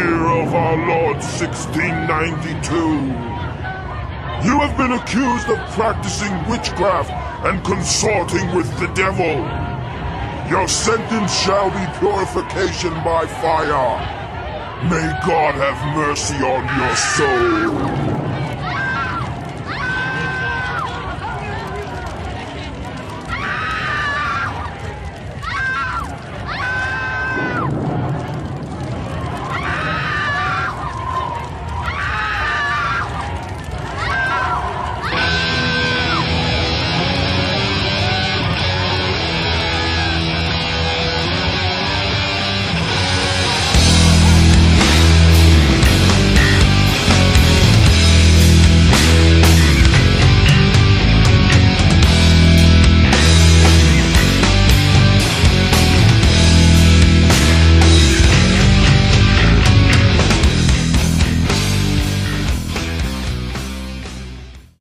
year of our Lord 1692. You have been accused of practicing witchcraft and consorting with the devil. Your sentence shall be purification by fire. May God have mercy on your soul.